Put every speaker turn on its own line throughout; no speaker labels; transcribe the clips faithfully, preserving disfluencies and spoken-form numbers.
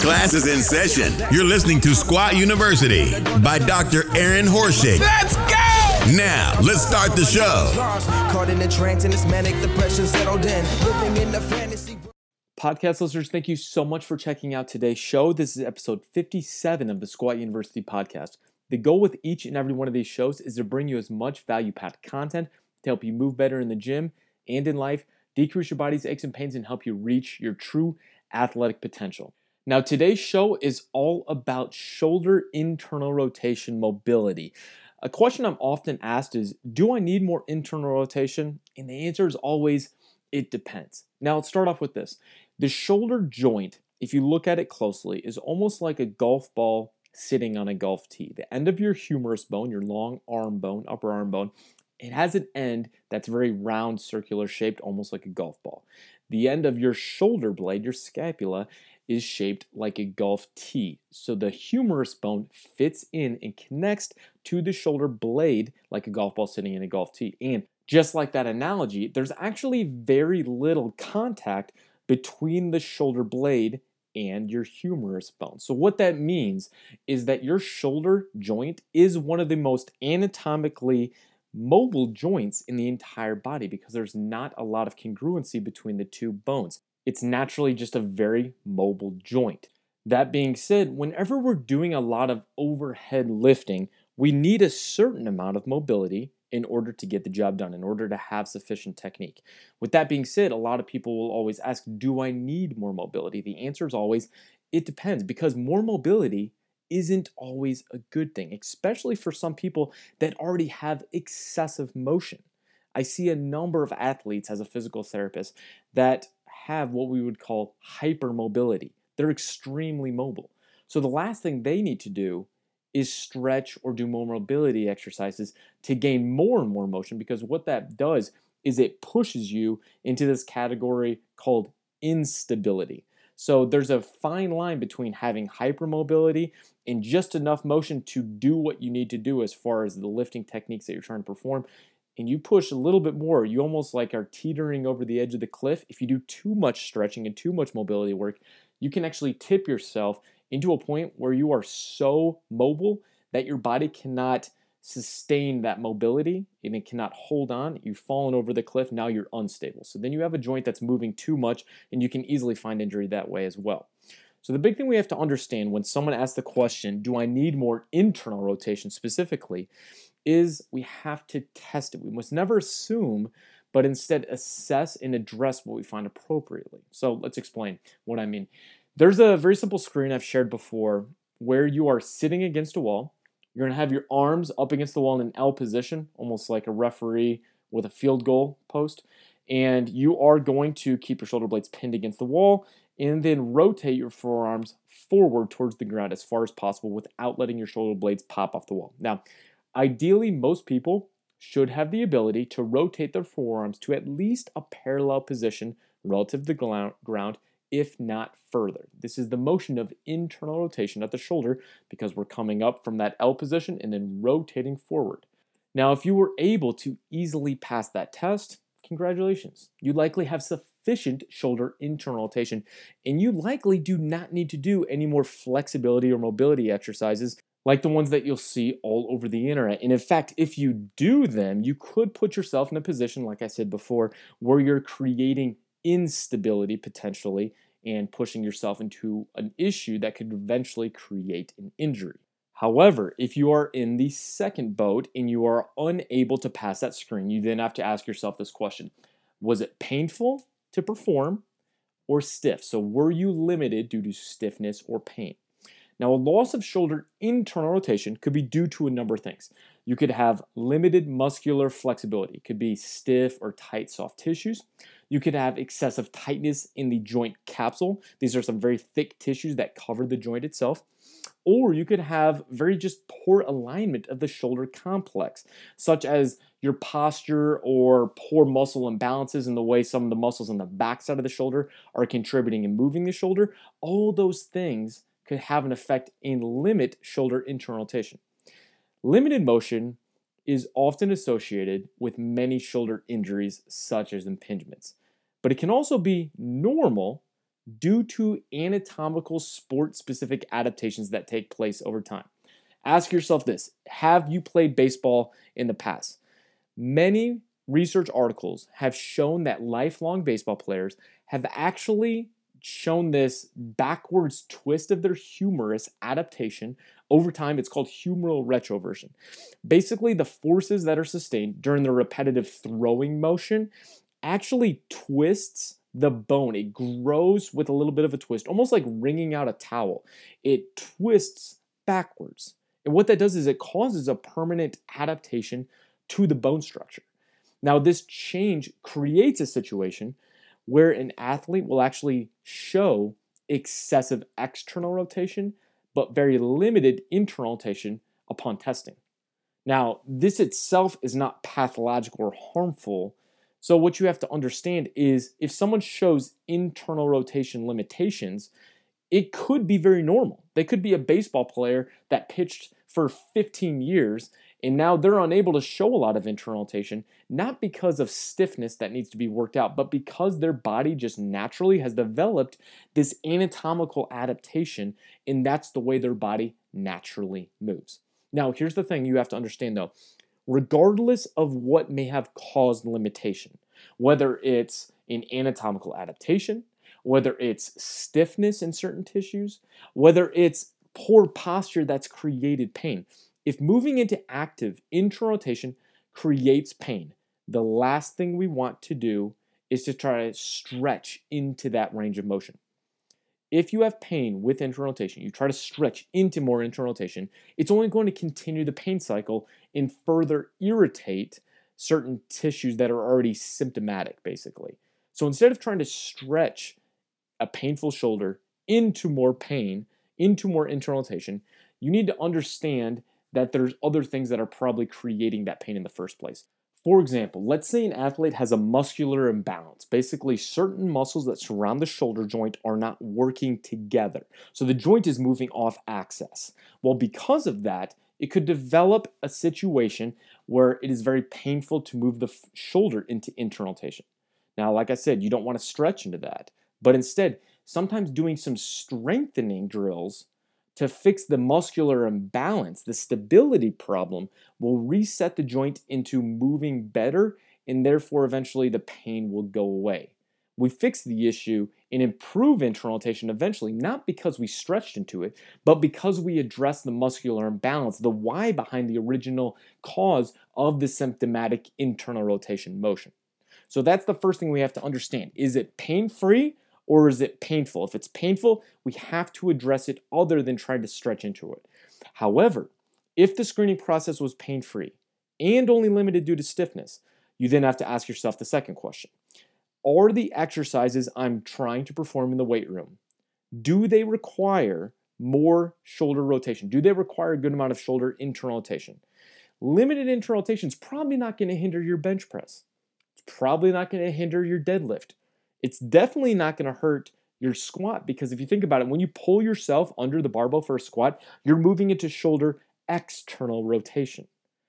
Class is in session. You're listening to Squat University by Doctor Aaron Horschig.
Let's go!
Now, let's start the show.
Caught in a trance and it's manic depression settled in. Living in the fantasy.
Podcast listeners, thank you so much for checking out today's show. This is episode fifty-seven of the Squat University podcast. The goal with each and every one of these shows is to bring you as much value-packed content to help you move better in the gym and in life, decrease your body's aches and pains, and help you reach your true athletic potential. Now, today's show is all about shoulder internal rotation mobility. A question I'm often asked is, do I need more internal rotation? And the answer is always, it depends. Now, let's start off with this. The shoulder joint, if you look at it closely, is almost like a golf ball sitting on a golf tee. The end of your humerus bone, your long arm bone, upper arm bone, it has an end that's very round, circular shaped, almost like a golf ball. The end of your shoulder blade, your scapula, is shaped like a golf tee. So the humerus bone fits in and connects to the shoulder blade like a golf ball sitting in a golf tee. And just like that analogy, there's actually very little contact between the shoulder blade and your humerus bone. So what that means is that your shoulder joint is one of the most anatomically mobile joints in the entire body because there's not a lot of congruency between the two bones. It's naturally just a very mobile joint. That being said, whenever we're doing a lot of overhead lifting, we need a certain amount of mobility in order to get the job done, in order to have sufficient technique. With that being said, a lot of people will always ask, do I need more mobility? The answer is always, it depends, because more mobility isn't always a good thing, especially for some people that already have excessive motion. I see a number of athletes as a physical therapist that have what we would call hypermobility. They're extremely mobile. So the last thing they need to do is stretch or do more mobility exercises to gain more and more motion, because what that does is it pushes you into this category called instability. So there's a fine line between having hypermobility and just enough motion to do what you need to do as far as the lifting techniques that you're trying to perform. And you push a little bit more, you almost like are teetering over the edge of the cliff. If you do too much stretching and too much mobility work, you can actually tip yourself into a point where you are so mobile that your body cannot sustain that mobility and it cannot hold on. You've fallen over the cliff, now you're unstable. So then you have a joint that's moving too much and you can easily find injury that way as well. So the big thing we have to understand when someone asks the question, do I need more internal rotation specifically, is we have to test it. We must never assume, but instead assess and address what we find appropriately. So let's explain what I mean. There's a very simple screen I've shared before where you are sitting against a wall. You're going to have your arms up against the wall in an L position, almost like a referee with a field goal post. And you are going to keep your shoulder blades pinned against the wall and then rotate your forearms forward towards the ground as far as possible without letting your shoulder blades pop off the wall. Now, ideally, most people should have the ability to rotate their forearms to at least a parallel position relative to the ground, if not further. This is the motion of internal rotation at the shoulder because we're coming up from that L position and then rotating forward. Now, if you were able to easily pass that test, congratulations. You likely have sufficient shoulder internal rotation, and you likely do not need to do any more flexibility or mobility exercises like the ones that you'll see all over the internet. And in fact, if you do them, you could put yourself in a position, like I said before, where you're creating instability potentially and pushing yourself into an issue that could eventually create an injury. However, if you are in the second boat and you are unable to pass that screen, you then have to ask yourself this question. Was it painful to perform or stiff? So were you limited due to stiffness or pain? Now, a loss of shoulder internal rotation could be due to a number of things. You could have limited muscular flexibility. It could be stiff or tight soft tissues. You could have excessive tightness in the joint capsule. These are some very thick tissues that cover the joint itself. Or you could have very just poor alignment of the shoulder complex, such as your posture or poor muscle imbalances in the way some of the muscles on the backside of the shoulder are contributing and moving the shoulder. All those things could have an effect and limit shoulder internal rotation. Limited motion is often associated with many shoulder injuries such as impingements, but it can also be normal due to anatomical sport-specific adaptations that take place over time. Ask yourself this: have you played baseball in the past? Many research articles have shown that lifelong baseball players have actually shown this backwards twist of their humerus adaptation over time. It's called humeral retroversion. Basically, the forces that are sustained during the repetitive throwing motion actually twists the bone. It grows with a little bit of a twist, almost like wringing out a towel. It twists backwards. And what that does is it causes a permanent adaptation to the bone structure. Now, this change creates a situation where an athlete will actually show excessive external rotation, but very limited internal rotation upon testing. Now, this itself is not pathological or harmful. So what you have to understand is if someone shows internal rotation limitations, it could be very normal. They could be a baseball player that pitched for fifteen years, and now they're unable to show a lot of internal rotation, not because of stiffness that needs to be worked out, but because their body just naturally has developed this anatomical adaptation, and that's the way their body naturally moves. Now, here's the thing you have to understand though. Regardless of what may have caused limitation, whether it's an anatomical adaptation, whether it's stiffness in certain tissues, whether it's poor posture that's created pain, if moving into active internal rotation creates pain, the last thing we want to do is to try to stretch into that range of motion. If you have pain with internal rotation, you try to stretch into more internal rotation, it's only going to continue the pain cycle and further irritate certain tissues that are already symptomatic, basically. So instead of trying to stretch a painful shoulder into more pain, into more internal rotation, you need to understand that there's other things that are probably creating that pain in the first place. For example, let's say an athlete has a muscular imbalance. Basically, certain muscles that surround the shoulder joint are not working together. So the joint is moving off axis. Well, because of that, it could develop a situation where it is very painful to move the f- shoulder into internal rotation. Now, like I said, you don't want to stretch into that, but instead, sometimes doing some strengthening drills to fix the muscular imbalance, the stability problem, will reset the joint into moving better, and therefore eventually the pain will go away. We fix the issue and improve internal rotation eventually, not because we stretched into it, but because we address the muscular imbalance, the why behind the original cause of the symptomatic internal rotation motion. So that's the first thing we have to understand. Is it pain-free? Or is it painful? If it's painful, we have to address it other than trying to stretch into it. However, if the screening process was pain-free and only limited due to stiffness, you then have to ask yourself the second question. Are the exercises I'm trying to perform in the weight room, do they require more shoulder rotation? Do they require a good amount of shoulder internal rotation? Limited internal rotation is probably not going to hinder your bench press. It's probably not going to hinder your deadlift. It's definitely not going to hurt your squat, because if you think about it, when you pull yourself under the barbell for a squat, you're moving into shoulder external rotation.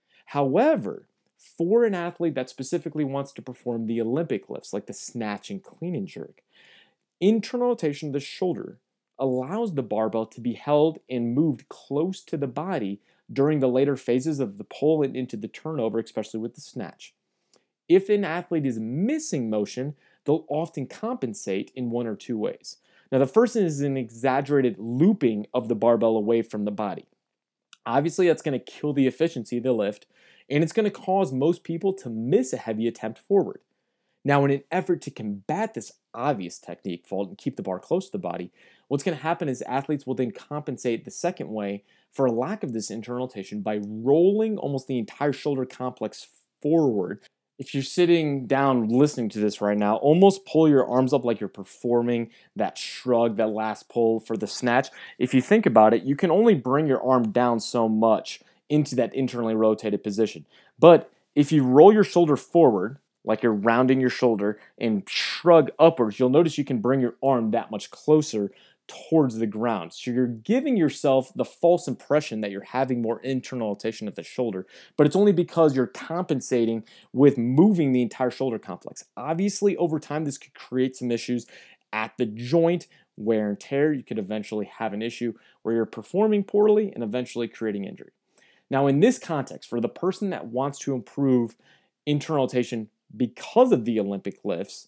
However, for an athlete that specifically wants to perform the Olympic lifts, like the snatch and clean and jerk, internal rotation of the shoulder allows the barbell to be held and moved close to the body during the later phases of the pull and into the turnover, especially with the snatch. If an athlete is missing motion, they'll often compensate in one or two ways. Now, the first is an exaggerated looping of the barbell away from the body. Obviously, that's going to kill the efficiency of the lift, and it's going to cause most people to miss a heavy attempt forward. Now, in an effort to combat this obvious technique fault and keep the bar close to the body, what's going to happen is athletes will then compensate the second way for a lack of this internal rotation by rolling almost the entire shoulder complex forward. If you're sitting down listening to this right now, almost pull your arms up like you're performing that shrug, that last pull for the snatch. If you think about it, you can only bring your arm down so much into that internally rotated position. But if you roll your shoulder forward, like you're rounding your shoulder, and shrug upwards, you'll notice you can bring your arm that much closer towards the ground. So you're giving yourself the false impression that you're having more internal rotation of the shoulder, but it's only because you're compensating with moving the entire shoulder complex. Obviously, over time, this could create some issues at the joint, wear and tear, you could eventually have an issue where you're performing poorly and eventually creating injury. Now, in this context, for the person that wants to improve internal rotation because of the Olympic lifts,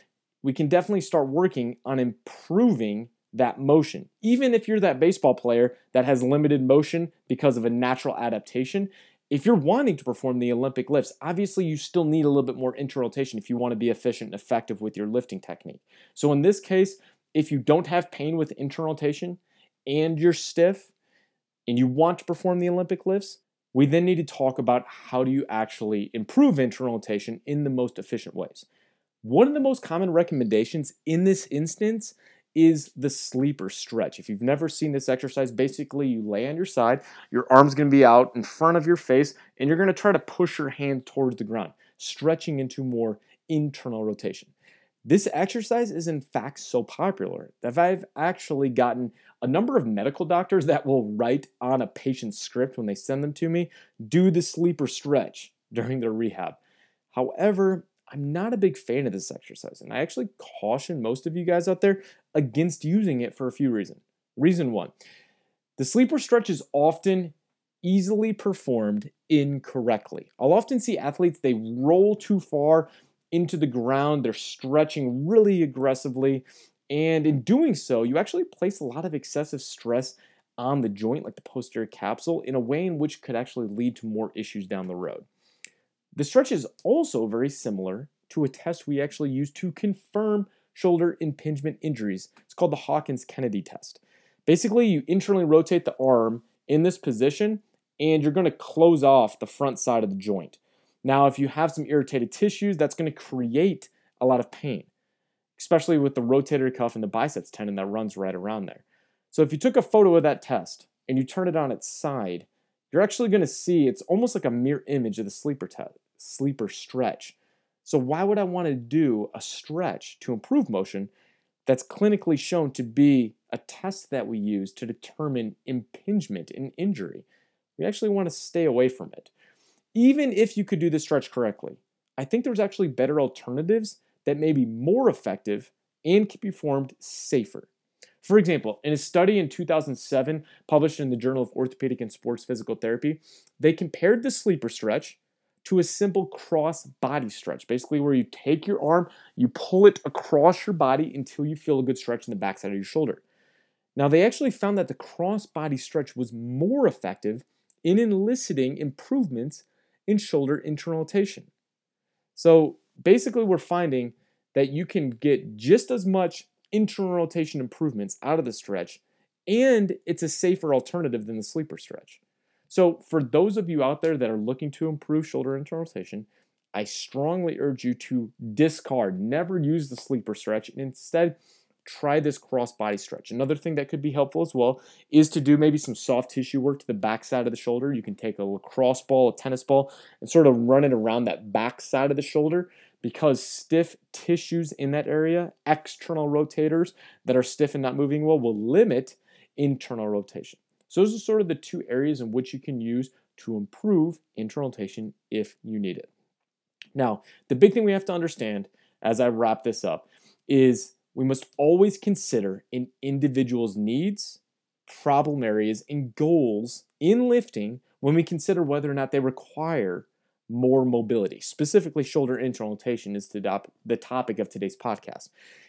we can definitely start working on improving that motion. Even if you're that baseball player that has limited motion because of a natural adaptation, if you're wanting to perform the Olympic lifts, obviously you still need a little bit more internal rotation if you want to be efficient and effective with your lifting technique. So in this case, if you don't have pain with internal rotation and you're stiff and you want to perform the Olympic lifts, we then need to talk about how do you actually improve internal rotation in the most efficient ways. One of the most common recommendations in this instance is the sleeper stretch. If you've never seen this exercise, basically you lay on your side, your arm's going to be out in front of your face, and you're going to try to push your hand towards the ground, stretching into more internal rotation. This exercise is in fact so popular that I've actually gotten a number of medical doctors that will write on a patient's script when they send them to me, do the sleeper stretch during their rehab. However, I'm not a big fan of this exercise, and I actually caution most of you guys out there against using it for a few reasons. Reason one, the sleeper stretch is often easily performed incorrectly. I'll often see athletes, they roll too far into the ground, they're stretching really aggressively, and in doing so, you actually place a lot of excessive stress on the joint, like the posterior capsule, in a way in which could actually lead to more issues down the road. The stretch is also very similar to a test we actually use to confirm shoulder impingement injuries. It's called the Hawkins-Kennedy test. Basically, you internally rotate the arm in this position, and you're going to close off the front side of the joint. Now, if you have some irritated tissues, that's going to create a lot of pain, especially with the rotator cuff and the biceps tendon that runs right around there. So if you took a photo of that test and you turn it on its side, you're actually going to see it's almost like a mirror image of the sleeper test, sleeper stretch. So why would I want to do a stretch to improve motion that's clinically shown to be a test that we use to determine impingement and injury? We actually want to stay away from it. Even if you could do the stretch correctly, I think there's actually better alternatives that may be more effective and can be performed safer. For example, in a study in two thousand seven published in the Journal of Orthopedic and Sports Physical Therapy, they compared the sleeper stretch to a simple cross body stretch, basically where you take your arm, you pull it across your body until you feel a good stretch in the backside of your shoulder. Now, they actually found that the cross body stretch was more effective in eliciting improvements in shoulder internal rotation. So basically, we're finding that you can get just as much internal rotation improvements out of the stretch, and it's a safer alternative than the sleeper stretch. So for those of you out there that are looking to improve shoulder internal rotation, I strongly urge you to discard, never use the sleeper stretch, and instead try this cross body stretch. Another thing that could be helpful as well is to do maybe some soft tissue work to the back side of the shoulder. You can take a lacrosse ball, a tennis ball, and sort of run it around that back side of the shoulder, because stiff tissues in that area, external rotators that are stiff and not moving well, will limit internal rotation. So those are sort of the two areas in which you can use to improve internal rotation if you need it. Now, the big thing we have to understand as I wrap this up is we must always consider an individual's needs, problem areas, and goals in lifting when we consider whether or not they require more mobility. Specifically, shoulder internal rotation is the topic of today's podcast.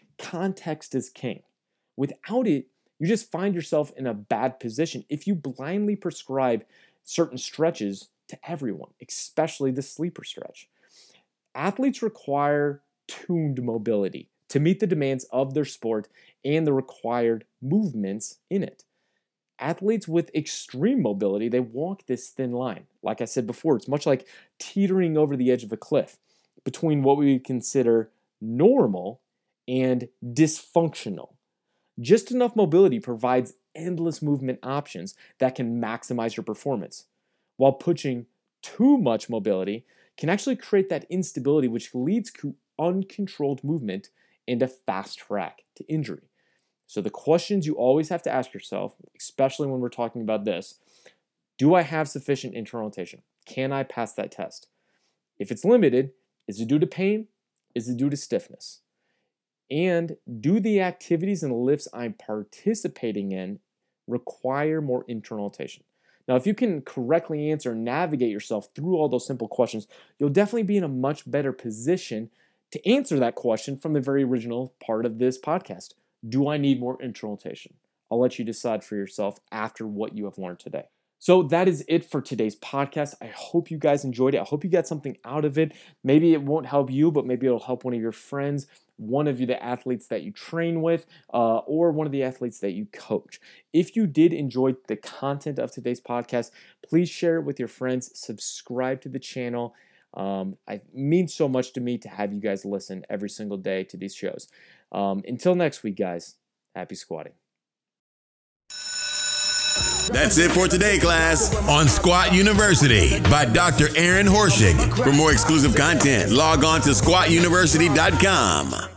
Context is king. Without it, you just find yourself in a bad position if you blindly prescribe certain stretches to everyone, especially the sleeper stretch. Athletes require tuned mobility to meet the demands of their sport and the required movements in it. Athletes with extreme mobility, they walk this thin line. Like I said before, it's much like teetering over the edge of a cliff between what we consider normal and dysfunctional. Just enough mobility provides endless movement options that can maximize your performance, while pushing too much mobility can actually create that instability, which leads to uncontrolled movement and a fast track to injury. So the questions you always have to ask yourself, especially when we're talking about this: do I have sufficient internal rotation? Can I pass that test? If it's limited, is it due to pain? Is it due to stiffness? And do the activities and lifts I'm participating in require more internal rotation? Now, if you can correctly answer and navigate yourself through all those simple questions, you'll definitely be in a much better position to answer that question from the very original part of this podcast. Do I need more internal rotation? I'll let you decide for yourself after what you have learned today. So that is it for today's podcast. I hope you guys enjoyed it. I hope you got something out of it. Maybe it won't help you, but maybe it'll help one of your friends, one of you, the athletes that you train with, uh, or one of the athletes that you coach. If you did enjoy the content of today's podcast, please share it with your friends. Subscribe to the channel. Um, it means so much to me to have you guys listen every single day to these shows. Um, until next week, guys, happy squatting.
That's it for today, class, on Squat University by Doctor Aaron Horschig. For more exclusive content, log on to squat university dot com.